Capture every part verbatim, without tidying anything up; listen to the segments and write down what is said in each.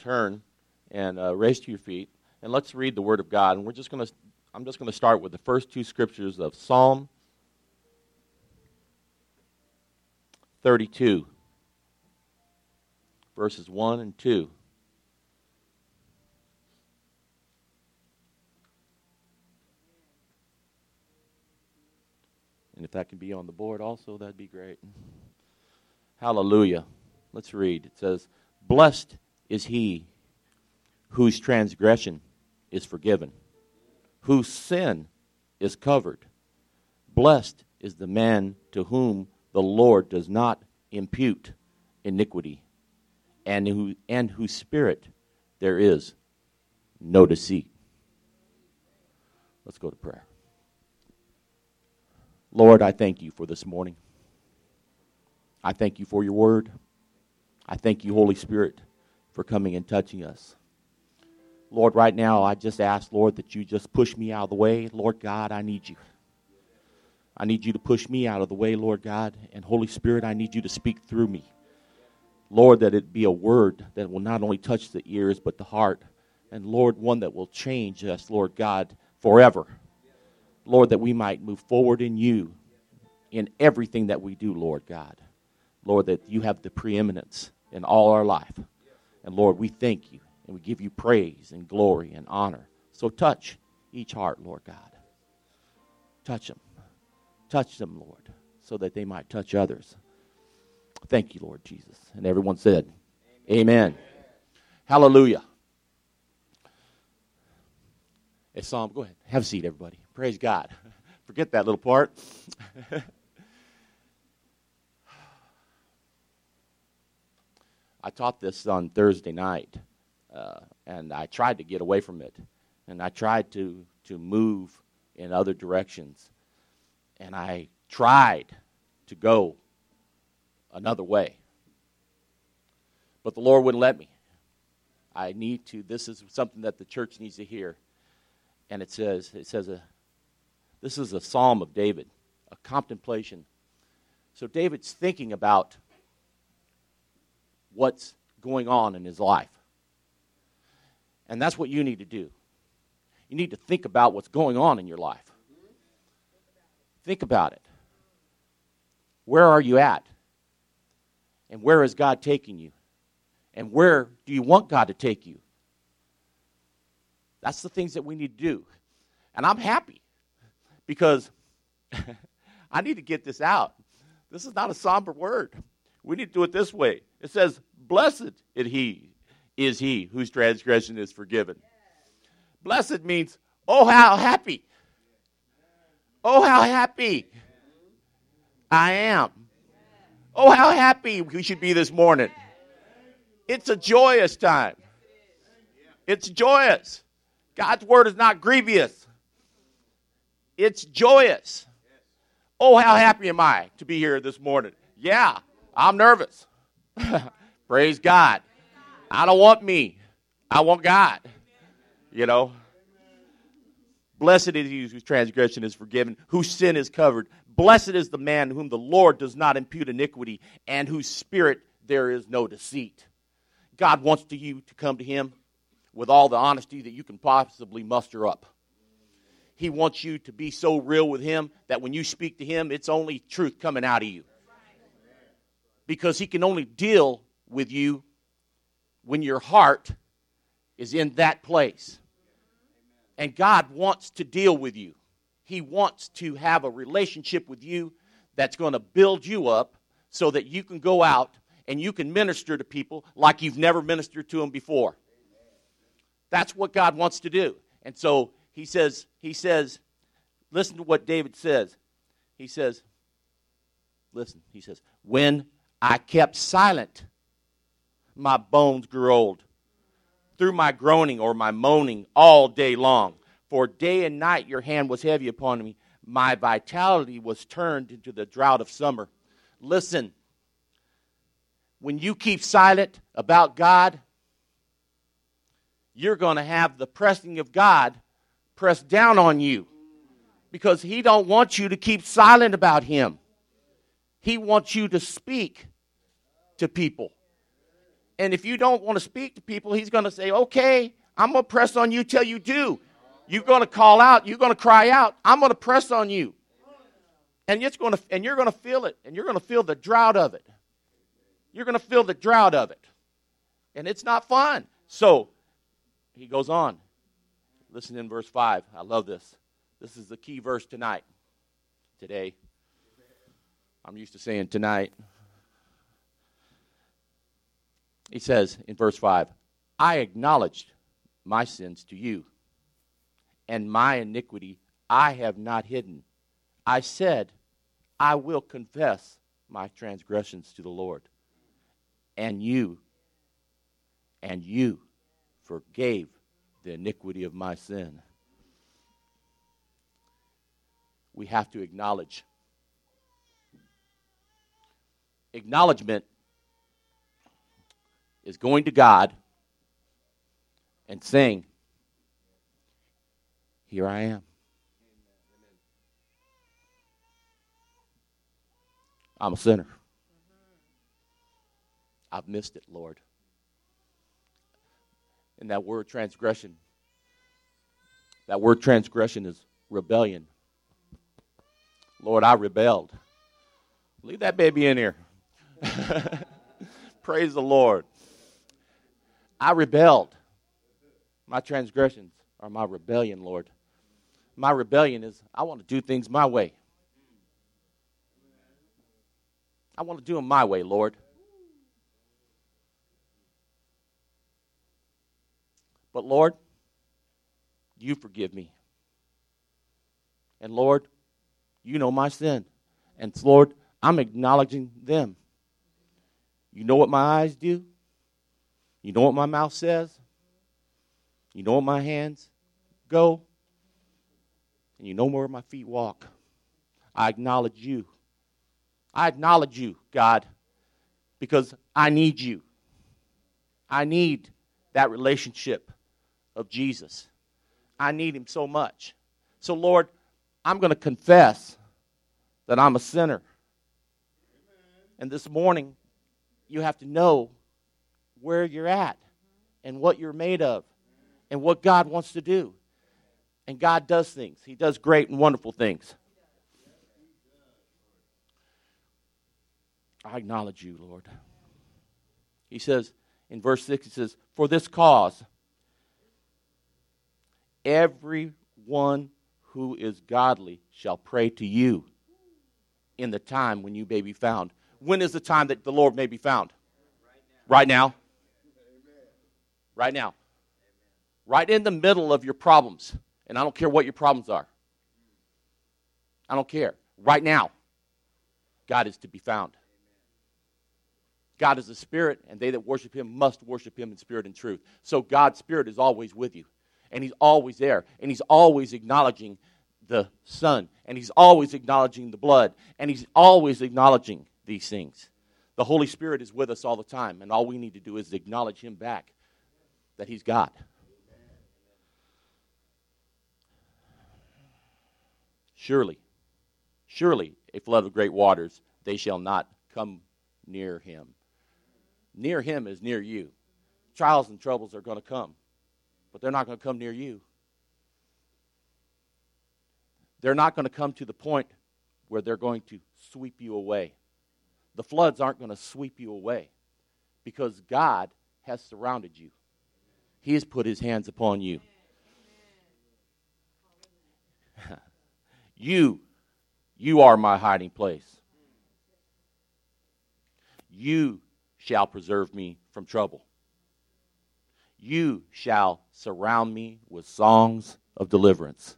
turn and uh, raise to your feet, and let's read the Word of God. And we're just going to, I'm just going to start with the first two scriptures of Psalm thirty-two, verses one and two. And if that can be on the board also, that'd be great. Hallelujah. Let's read. It says, "Blessed is he whose transgression is forgiven, whose sin is covered. Blessed is the man to whom the Lord does not impute iniquity, and who and whose spirit there is no deceit." Let's go to prayer. Lord, I thank you for this morning. I thank you for your word. I thank you, Holy Spirit, for coming and touching us. Lord, right now, I just ask, Lord, that you just push me out of the way. Lord God, I need you. I need you to push me out of the way, Lord God. And Holy Spirit, I need you to speak through me. Lord, that it be a word that will not only touch the ears, but the heart. And Lord, one that will change us, Lord God, forever. Lord, that we might move forward in you in everything that we do, Lord God. Lord, that you have the preeminence in all our life. And Lord, we thank you and we give you praise and glory and honor. So touch each heart, Lord God. Touch them. Touch them, Lord, so that they might touch others. Thank you, Lord Jesus. And everyone said, Amen. Amen. Hallelujah. Hey, Psalm, go ahead. Have a seat, everybody. Praise God. Forget that little part. I taught this on Thursday night, uh, and I tried to get away from it. And I tried to, to move in other directions. And I tried to go another way. But the Lord wouldn't let me. I need to, this is something that the church needs to hear. And it says, it says, a, this is a psalm of David, a contemplation. So David's thinking about what's going on in his life. And that's what you need to do. You need to think about what's going on in your life. Think about it. Where are you at? And where is God taking you? And where do you want God to take you? That's the things that we need to do. And I'm happy because I need to get this out. This is not a somber word. We need to do it this way. It says, "Blessed is he, is he whose transgression is forgiven." Blessed means, oh, how happy. Oh, how happy I am. Oh, how happy we should be this morning. It's a joyous time. It's joyous. God's word is not grievous. It's joyous. Oh, how happy am I to be here this morning. Yeah, I'm nervous. Praise God. I don't want me. I want God. You know. Blessed is he whose transgression is forgiven, whose sin is covered. Blessed is the man whom the Lord does not impute iniquity, and whose spirit there is no deceit. God wants to you to come to him with all the honesty that you can possibly muster up. He wants you to be so real with him that when you speak to him, it's only truth coming out of you. Because he can only deal with you when your heart is in that place. And God wants to deal with you. He wants to have a relationship with you that's going to build you up so that you can go out and you can minister to people like you've never ministered to them before. That's what God wants to do. And so he says, he says, listen to what David says. He says, listen, he says, when I kept silent, my bones grew old. Through my groaning or my moaning all day long. For day and night your hand was heavy upon me. My vitality was turned into the drought of summer. Listen, when you keep silent about God, you're going to have the pressing of God pressed down on you. Because he don't want you to keep silent about him. He wants you to speak to people. And if you don't want to speak to people, he's going to say, okay, I'm going to press on you till you do. You're going to call out. You're going to cry out. I'm going to press on you. And it's going to, and you're going to feel it. And you're going to feel the drought of it. You're going to feel the drought of it. And it's not fun. So he goes on. Listen in verse five. I love this. This is the key verse tonight. Today. I'm used to saying tonight. He says in verse five, I acknowledged my sins to you, and my iniquity I have not hidden. I said, I will confess my transgressions to the Lord. And you, and you forgave the iniquity of my sin. We have to acknowledge. Acknowledgement is going to God and saying, here I am. I'm a sinner. I've missed it, Lord. And that word transgression, that word transgression is rebellion. Lord, I rebelled. Leave that baby in here. Praise the Lord. I rebelled. My transgressions are my rebellion, Lord. My rebellion is I want to do things my way. I want to do them my way, Lord. But Lord, you forgive me. And Lord, you know my sin. And Lord, I'm acknowledging them. You know what my eyes do? You know what my mouth says? You know what my hands go? And you know where my feet walk. I acknowledge you. I acknowledge you, God, because I need you. I need that relationship of Jesus. I need him so much. So, Lord, I'm going to confess that I'm a sinner. And this morning, you have to know where you're at and what you're made of and what God wants to do. And God does things. He does great and wonderful things. I acknowledge you, Lord. He says, in verse six, he says, for this cause, everyone who is godly shall pray to you in the time when you may be found. When is the time that the Lord may be found? Right now. Right now. Right in the middle of your problems. And I don't care what your problems are. I don't care. Right now, God is to be found. God is a spirit, and they that worship him must worship him in spirit and truth. So God's spirit is always with you. And he's always there. And he's always acknowledging the Son. And he's always acknowledging the blood. And he's always acknowledging these things. The Holy Spirit is with us all the time. And all we need to do is acknowledge him back. That he's God. Surely, surely, a flood of great waters, they shall not come near him. Near him is near you. Trials and troubles are going to come. But they're not going to come near you. They're not going to come to the point where they're going to sweep you away. The floods aren't going to sweep you away because God has surrounded you. He has put his hands upon you. You, you are my hiding place. You shall preserve me from trouble. You shall surround me with songs of deliverance.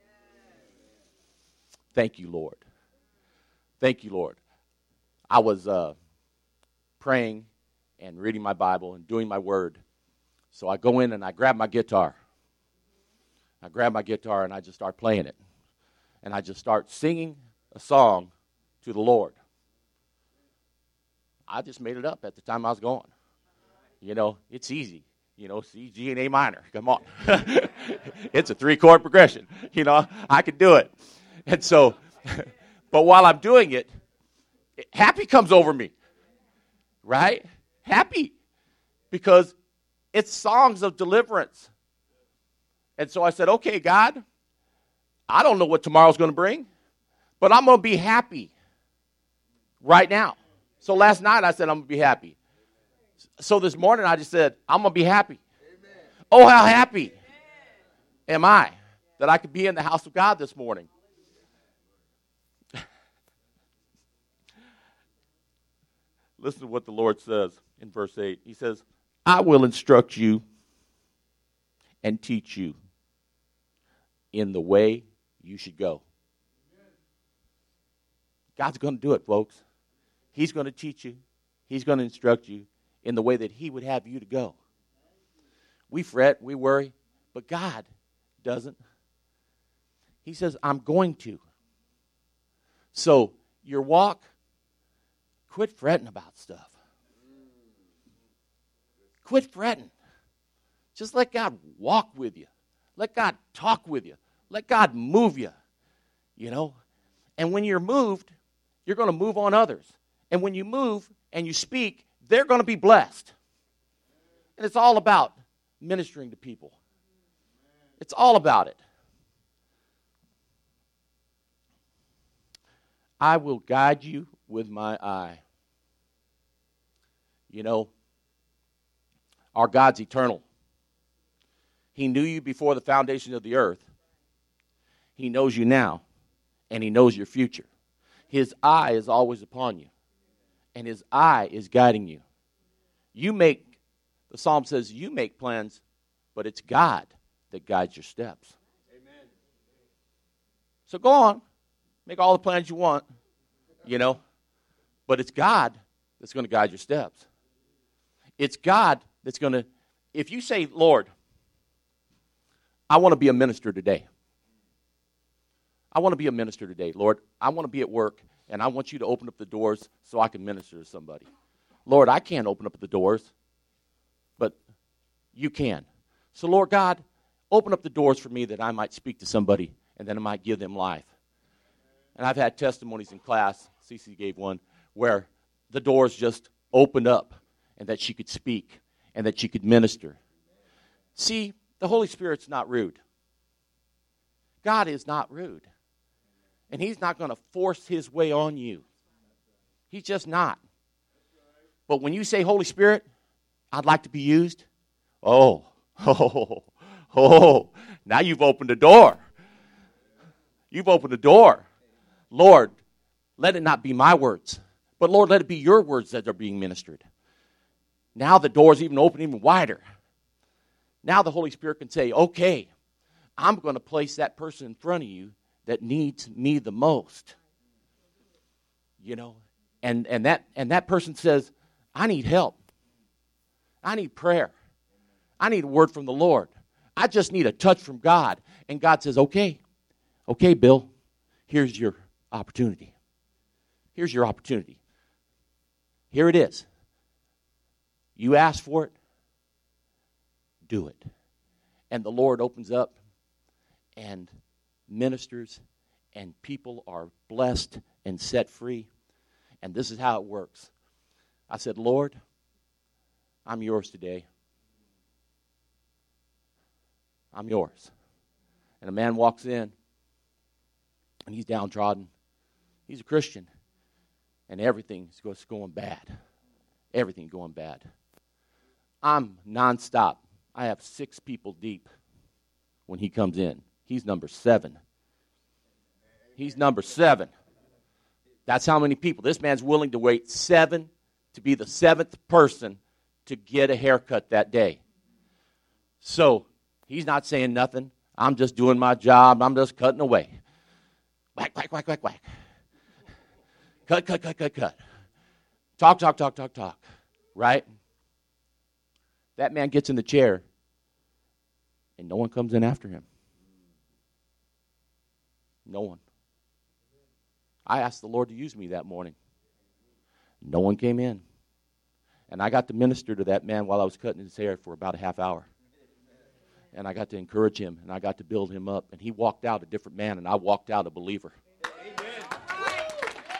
Thank you, Lord. Thank you, Lord. I was uh, praying and reading my Bible and doing my word. So I go in and I grab my guitar. I grab my guitar and I just start playing it. And I just start singing a song to the Lord. I just made it up at the time I was going. You know, it's easy. You know, C, G, and A minor. Come on. It's a three-chord progression. You know, I could do it. And so, but while I'm doing it, happy comes over me. Right? Happy. because it's songs of deliverance. And so I said, okay, God, I don't know what tomorrow's going to bring, but I'm going to be happy right now. So last night I said, I'm going to be happy. So this morning I just said, I'm going to be happy. Amen. Oh, how happy am I that I could be in the house of God this morning. Listen to what the Lord says in verse eight. He says, I will instruct you and teach you in the way you should go. God's going to do it, folks. He's going to teach you. He's going to instruct you in the way that he would have you to go. We fret, we worry, but God doesn't. He says, I'm going to. So your walk, quit fretting about stuff. Quit fretting. Just let God walk with you. Let God talk with you. Let God move you, you know. And when you're moved, you're going to move on others. And when you move and you speak, they're going to be blessed. And it's all about ministering to people. It's all about it. I will guide you with my eye. You know, our God's eternal. He knew you before the foundation of the earth. He knows you now, and he knows your future. His eye is always upon you, and his eye is guiding you. You make, the psalm says, you make plans, but it's God that guides your steps. Amen. So go on, make all the plans you want, you know, but it's God that's going to guide your steps. It's God that's going to, if you say, Lord, I want to be a minister today. I want to be a minister today, Lord. I want to be at work, and I want you to open up the doors so I can minister to somebody. Lord, I can't open up the doors, but you can. So, Lord God, open up the doors for me that I might speak to somebody, and then I might give them life. And I've had testimonies in class, Cece gave one, where the doors just opened up, and that she could speak, and that she could minister. See, the Holy Spirit's not rude. God is not rude. And he's not going to force his way on you. He's just not. But when you say, Holy Spirit, I'd like to be used, oh, oh, oh, now you've opened the door. You've opened the door. Lord, let it not be my words, but Lord, let it be your words that are being ministered. Now the door's even open even wider. Now the Holy Spirit can say, okay, I'm going to place that person in front of you that needs me the most. You know, and, and that and that person says, I need help. I need prayer. I need a word from the Lord. I just need a touch from God. And God says, okay, okay, Bill, here's your opportunity. Here's your opportunity. Here it is. You asked for it. Do it. And the Lord opens up and ministers, and people are blessed and set free. And this is how it works. I said, Lord, I'm yours today. I'm yours. And a man walks in, and he's downtrodden. He's a Christian. And everything's going bad. Everything's going bad. I'm nonstop. I have six people deep when he comes in. He's number seven. He's number seven. That's how many people. This man's willing to wait seven to be the seventh person to get a haircut that day. So he's not saying nothing. I'm just doing my job. I'm just cutting away. Whack, whack, whack, whack, whack. Cut, cut, cut, cut, cut. Talk, talk, talk, talk, talk. Right? That man gets in the chair, and no one comes in after him. No one. I asked the Lord to use me that morning. No one came in. And I got to minister to that man while I was cutting his hair for about a half hour. And I got to encourage him, and I got to build him up. And he walked out a different man, and I walked out a believer.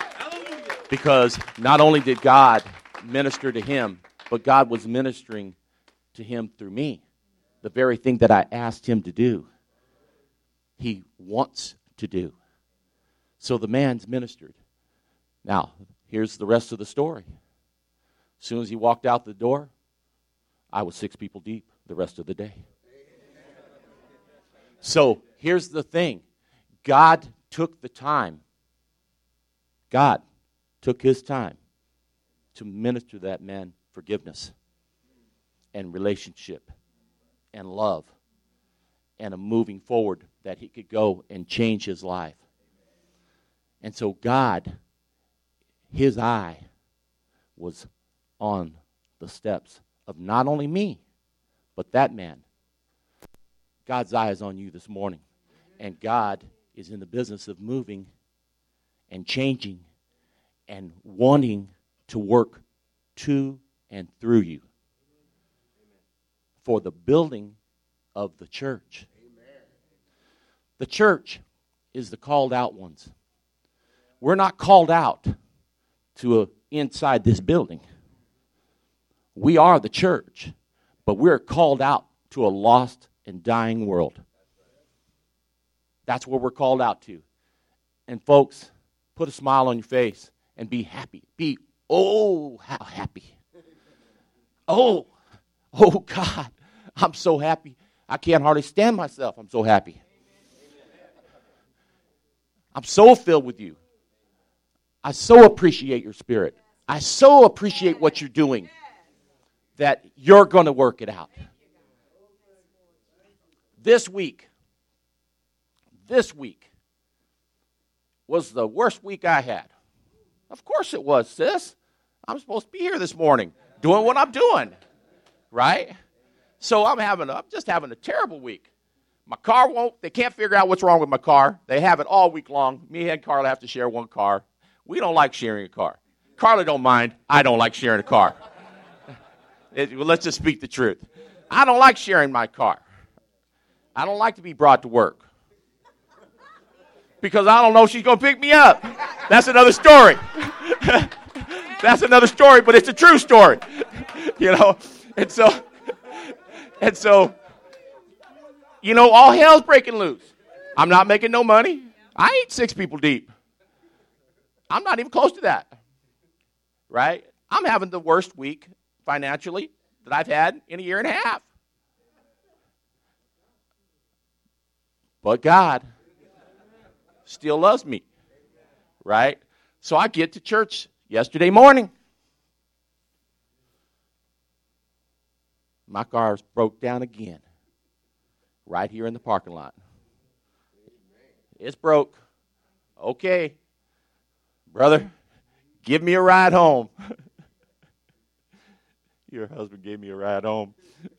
Because not only did God minister to him, but God was ministering to him through me. The very thing that I asked him to do, he wants to do. So the man's ministered. Now, here's the rest of the story. As soon as he walked out the door, I was six people deep the rest of the day. So here's the thing. God took the time. God took his time to minister to that man forgiveness and relationship and love and a moving forward that he could go and change his life. And so God, his eye was on the steps of not only me, but that man. God's eye is on you this morning. And God is in the business of moving and changing and wanting to work to and through you for the building of the church. The church is the called out ones. We're not called out to a, inside this building. We are the church, but we're called out to a lost and dying world. That's where we're called out to. And folks, put a smile on your face and be happy. Be, oh, how happy. Oh, oh God, I'm so happy. I can't hardly stand myself. I'm so happy. I'm so filled with you. I so appreciate your spirit. I so appreciate what you're doing that you're going to work it out. This week, this week was the worst week I had. Of course it was, sis. I'm supposed to be here this morning doing what I'm doing, right? So I'm having, a, I'm just having a terrible week. My car won't, they can't figure out what's wrong with my car. They have it all week long. Me and Carla have to share one car. We don't like sharing a car. Carla don't mind. I don't like sharing a car. It, well, let's just speak the truth. I don't like sharing my car. I don't like to be brought to work. Because I don't know if she's going to pick me up. That's another story. That's another story, but it's a true story. You know, and so, and so, you know, all hell's breaking loose. I'm not making no money. I ain't six people deep. I'm not even close to that. Right? I'm having the worst week financially that I've had in a year and a half. But God still loves me. Right? So I get to church yesterday morning. My car broke down again. Right here in the parking lot. It's broke. Okay. Brother, give me a ride home. Your husband gave me a ride home.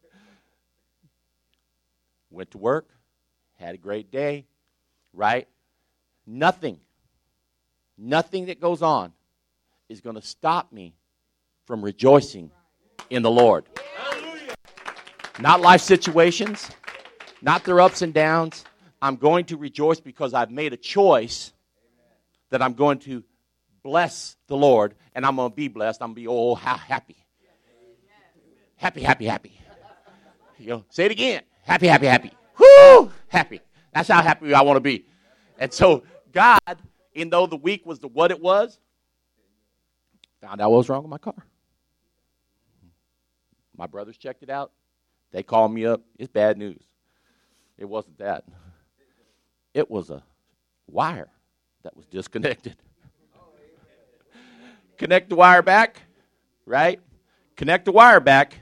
Went to work. Had a great day. Right? Nothing. Nothing that goes on is going to stop me from rejoicing in the Lord. Not life situations. Not their ups and downs. I'm going to rejoice because I've made a choice that I'm going to bless the Lord, and I'm going to be blessed. I'm going to be, oh, how happy. Happy, happy, happy. You know, say it again. Happy, happy, happy. Whoo, happy. That's how happy I want to be. And so God, even though the week was the what it was, found out what was wrong with my car. My brothers checked it out. They called me up. It's bad news. It wasn't that. It was a wire that was disconnected. Connect the wire back, right? Connect the wire back.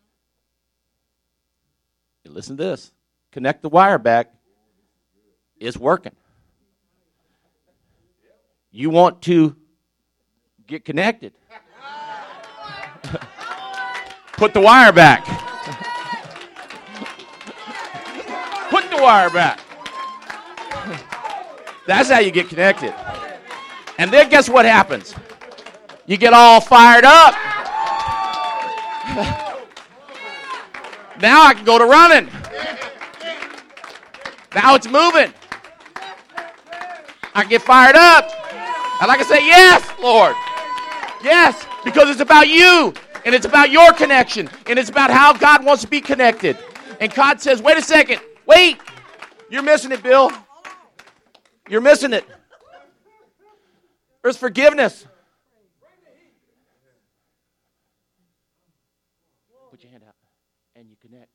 And listen to this. Connect the wire back. It's working. You want to get connected. Put the wire back. Put the wire back. That's how you get connected. And then guess what happens? You get all fired up. Now I can go to running. Now it's moving. I can get fired up. And I can say, yes, Lord. Yes, because it's about you. And it's about your connection. And it's about how God wants to be connected. And God says, wait a second. Wait. You're missing it, Bill. You're missing it. There's forgiveness. Put your hand out. And you connect.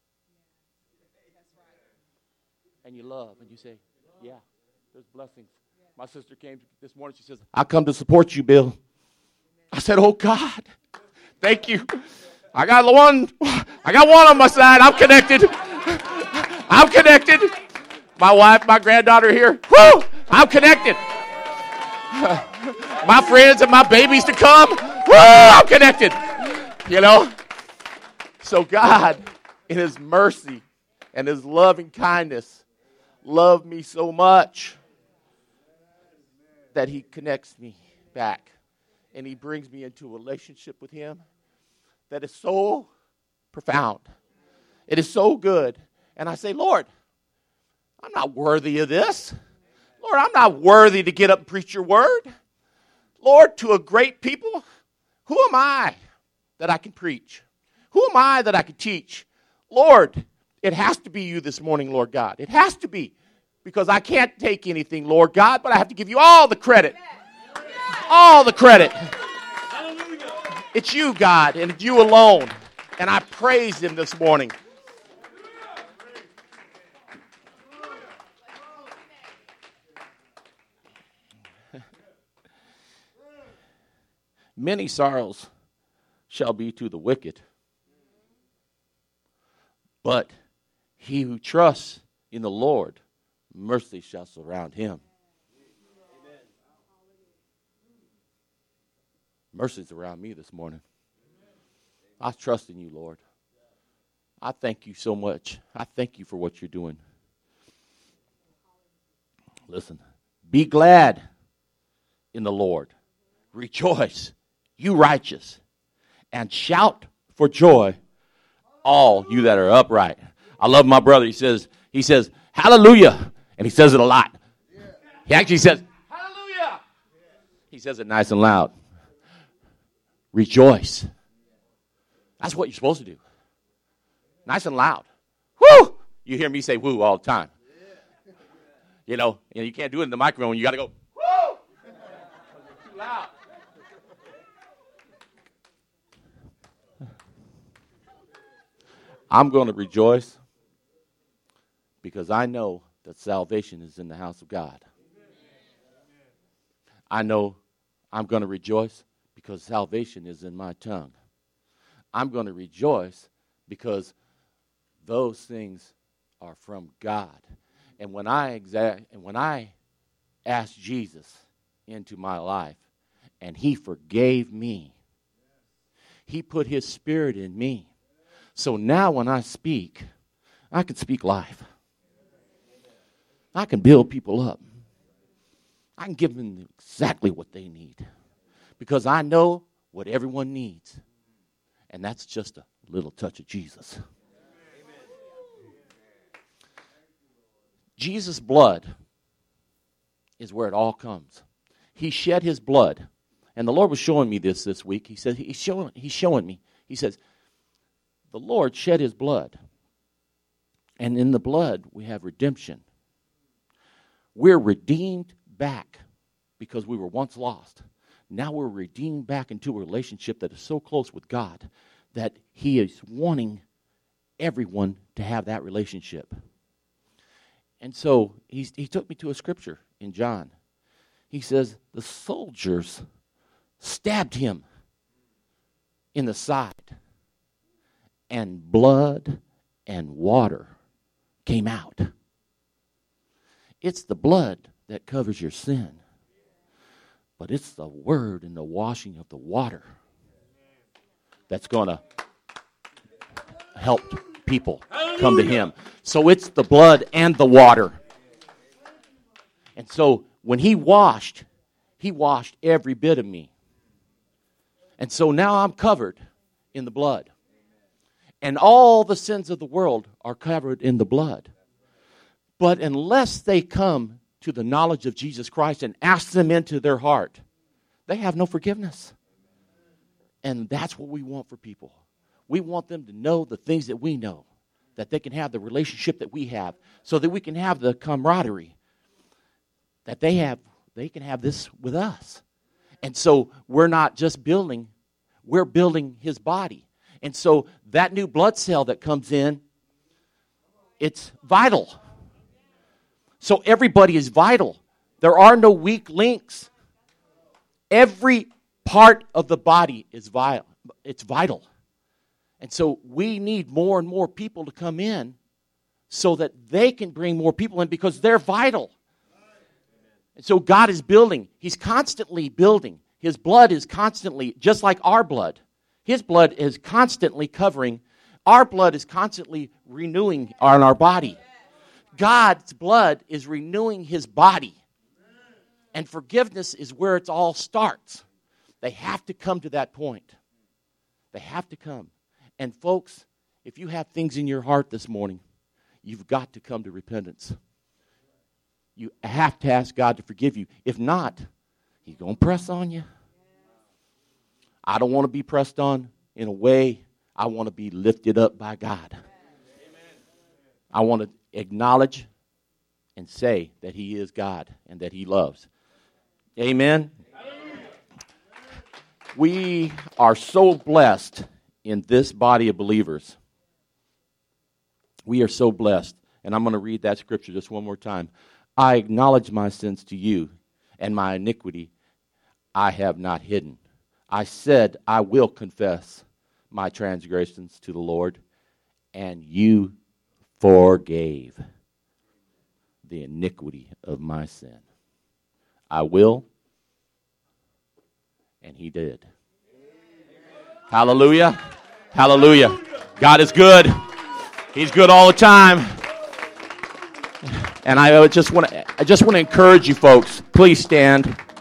And you love. And you say, yeah, there's blessings. My sister came this morning. She says, I come to support you, Bill. I said, oh, God, thank you. I got one. I got one on my side. I'm connected. I'm connected. My wife, my granddaughter here. Woo! I'm connected. My friends and my babies to come. Woo! I'm connected. You know? So God, in his mercy and his loving kindness, loved me so much that he connects me back. And he brings me into a relationship with him that is so profound. It is so good. And I say, Lord, I'm not worthy of this. Lord, I'm not worthy to get up and preach your word. Lord, to a great people, who am I that I can preach? Who am I that I can teach? Lord, it has to be you this morning, Lord God. It has to be. Because I can't take anything, Lord God, but I have to give you all the credit. All the credit. It's you, God, and it's you alone. And I praise him this morning. Many sorrows shall be to the wicked, but he who trusts in the Lord, mercy shall surround him. Mercy's around me this morning. I trust in you, Lord. I thank you so much. I thank you for what you're doing. Listen, be glad in the Lord. Rejoice, you righteous, and shout for joy, all you that are upright. I love my brother. He says, he says, hallelujah. And he says it a lot. He actually says, hallelujah. He says it nice and loud. Rejoice. That's what you're supposed to do. Nice and loud. Woo! You hear me say woo all the time. You know, you know, you can't do it in the microphone. You got to go, woo! It's too loud. I'm going to rejoice because I know that salvation is in the house of God. I know I'm going to rejoice because salvation is in my tongue. I'm going to rejoice because those things are from God. And when I exa- and when I asked Jesus into my life and he forgave me, he put his spirit in me. So now when I speak, I can speak life. I can build people up. I can give them exactly what they need. Because I know what everyone needs. And that's just a little touch of Jesus. Jesus' blood is where it all comes. He shed his blood. And the Lord was showing me this this week. He said, he's showing, he's showing me. He says, the Lord shed his blood. And in the blood, we have redemption. We're redeemed back because we were once lost. Now we're redeemed back into a relationship that is so close with God that he is wanting everyone to have that relationship. And so he's, he took me to a scripture in John. He says, the soldiers stabbed him in the side, and blood and water came out. It's the blood that covers your sin, but it's the word and the washing of the water that's going to help people come to him. So it's the blood and the water. And so when he washed, he washed every bit of me. And so now I'm covered in the blood. And all the sins of the world are covered in the blood. But unless they come to the knowledge of Jesus Christ and ask them into their heart, they have no forgiveness. And that's what we want for people. We want them to know the things that we know, that they can have the relationship that we have, so that we can have the camaraderie that they have. They can have this with us. And so we're not just building, we're building his body. And so that new blood cell that comes in, it's vital. So everybody is vital. There are no weak links. Every part of the body is vital. It's vital. And so we need more and more people to come in so that they can bring more people in because they're vital. And so God is building. He's constantly building. His blood is constantly, just like our blood. His blood is constantly covering. Our blood is constantly renewing on our body. God's blood is renewing his body. And forgiveness is where it all starts. They have to come to that point. They have to come. And folks, if you have things in your heart this morning, you've got to come to repentance. You have to ask God to forgive you. If not, he's going to press on you. I don't want to be pressed on in a way. I want to be lifted up by God. I want to acknowledge and say that he is God and that he loves. Amen. We are so blessed in this body of believers. We are so blessed. And I'm going to read that scripture just one more time. I acknowledge my sins to you, and my iniquity I have not hidden. I said I will confess my transgressions to the Lord, and you forgave the iniquity of my sin. I will, and he did. Hallelujah. Hallelujah. God is good. He's good all the time. And I just want to I just want to encourage you folks, please stand.